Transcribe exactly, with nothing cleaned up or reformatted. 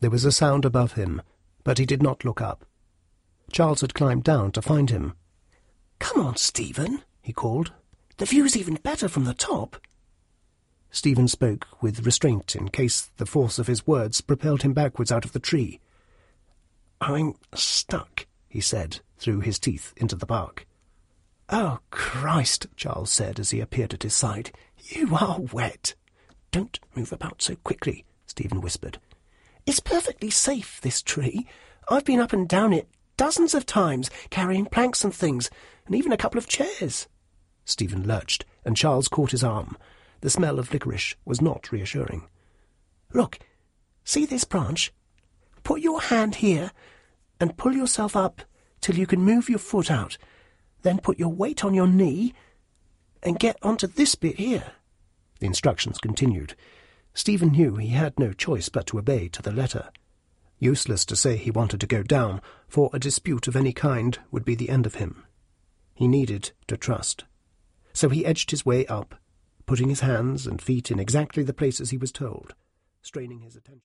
There was a sound above him, but he did not look up. Charles had climbed down to find him. "Come on, Stephen," he called. "The view's even better from the top." Stephen spoke with restraint in case the force of his words propelled him backwards out of the tree. "I'm stuck," he said, through his teeth into the bark. "Oh, Christ," Charles said as he appeared at his side. "You are wet." "Don't move about so quickly," Stephen whispered. "It's perfectly safe, this tree. I've been up and down it dozens of times, carrying planks and things, and even a couple of chairs." Stephen lurched, and Charles caught his arm. The smell of licorice was not reassuring. "Look, see this branch? Put your hand here and pull yourself up till you can move your foot out. Then put your weight on your knee and get onto this bit here." The instructions continued. Stephen knew he had no choice but to obey to the letter. Useless to say he wanted to go down, for a dispute of any kind would be the end of him. He needed to trust. So he edged his way up, putting his hands and feet in exactly the places he was told, straining his attention.